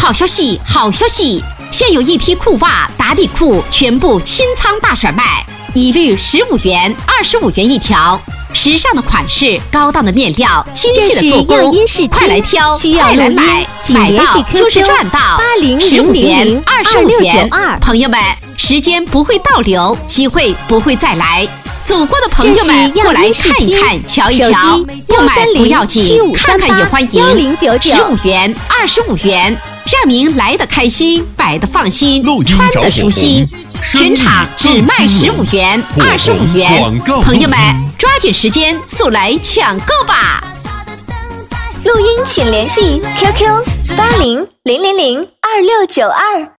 好消息，好消息！现有一批裤袜、打底裤全部清仓大甩卖，一律15元、25元一条。时尚的款式，高档的面料，精细的做工，快来挑，快来买，买到就是赚到。15元、25元，朋友们，时间不会倒流，机会不会再来。走过的朋友们，过来看一看，瞧一瞧，不买不要紧，看看也欢迎。15元、25元，让您来得开心，买得放心，穿得舒心。全场只卖15元、25元，朋友们抓紧时间速来抢购吧！ 录音请联系 QQ8000002692。